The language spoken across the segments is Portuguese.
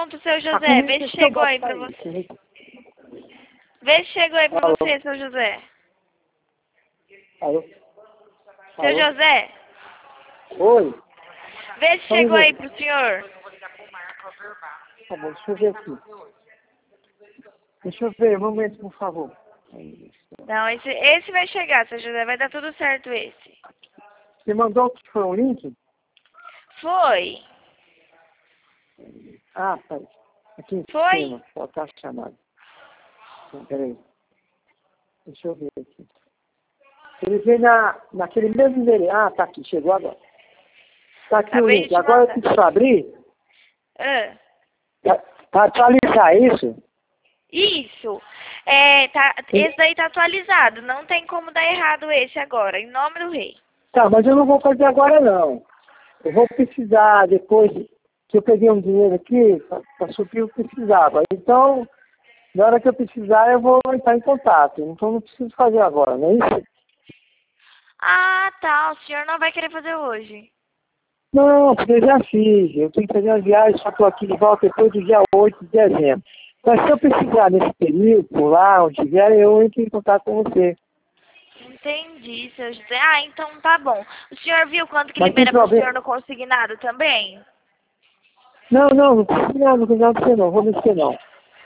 Pronto, seu José. Vê se chegou aí pra você. Vê se chegou aí pra você, seu José. Alô? Seu José, Oi? vê se chegou aí pro senhor. Tá bom, deixa eu ver aqui. Deixa eu ver, um momento, por favor. Não, esse vai chegar, seu José. Vai dar tudo certo esse. Você mandou que foi um link? Foi. Ah, tá. Aqui em Foi? cima, só tá chamado. Peraí. Deixa eu ver aqui. Ele veio naquele mesmo endereço. Ah, tá aqui, chegou agora. Tá aqui o link. Agora eu preciso abrir. Pra atualizar isso? Isso. Esse daí tá atualizado. Não tem como dar errado esse agora. Em nome do rei. Tá, mas eu não vou fazer agora não. Eu vou precisar depois que eu peguei um dinheiro aqui para suprir o que eu precisava. Então, na hora que eu precisar, eu vou entrar em contato. Então não preciso fazer agora, não é isso? Ah, tá. O senhor não vai querer fazer hoje. Não, porque eu já fiz. Eu tenho que fazer uma viagem, só estou aqui de volta depois do dia 8 de dezembro. Mas se eu precisar nesse período, por lá, onde estiver, eu entro em contato com você. Entendi, seu José. Ah, então tá bom. O senhor viu quanto que Mas libera tem pro problema. senhor no consignado também? Não precisa não precisa não, vou mexer não.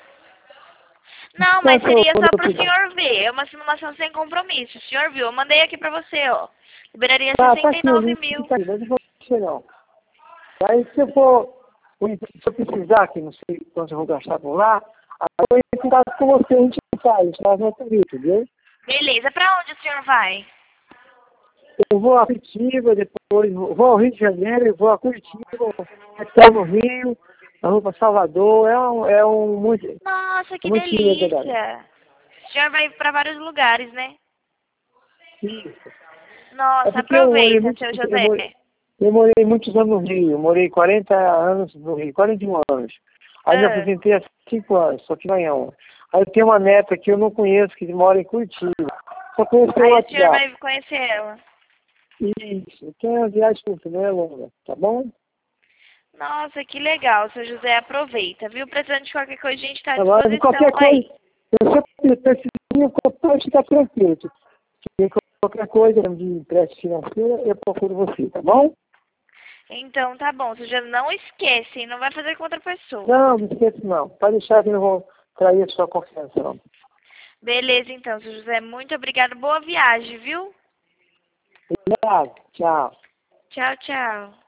Não, Então, mas seria quando só eu pro precisar. senhor ver. É uma simulação sem compromisso. O senhor viu? Eu mandei aqui pra você, ó. Liberaria Tá aqui o 69 link, mil. tá aqui, mas não vou mexer não. Aí se eu precisar, que não sei quanto eu vou gastar por lá, aí eu entro em contato com você, a gente faz uma entrevista, entendeu? Beleza. Pra onde o senhor vai? Eu vou a Curitiba, depois vou ao Rio de Janeiro, eu vou a Curitiba, estou no Rio, eu vou para Salvador, é um muito. Nossa, que Muito dinheiro, delícia. O senhor vai pra vários lugares, né? Isso. É Nossa, porque eu morei aproveita, seu José. eu morei muitos anos no Rio, eu morei 40 anos no Rio, 41 anos. Aí me aposentei há 5 anos, só que ganhou. Aí eu tenho uma neta que eu não conheço, que mora em Curitiba. Só conheço o Aí o WhatsApp. senhor vai conhecer ela. Isso, que é uma viagem curta, não é longa, tá bom? Nossa, que legal, seu José. Aproveita, viu? Precisando de qualquer coisa, a gente tá à Agora, de qualquer disposição aí. coisa, eu preciso, pode ficar tranquilo. Se qualquer coisa de empréstimo financeiro, eu procuro você, tá bom? Então, tá bom. Você já não esquece, hein? Não vai fazer com outra pessoa. Não esqueça não. Pode deixar que eu não vou trair a sua confiança, não. Beleza, então, seu José. Muito obrigado. Boa viagem, viu? Obrigado. Tchau. Tchau, tchau.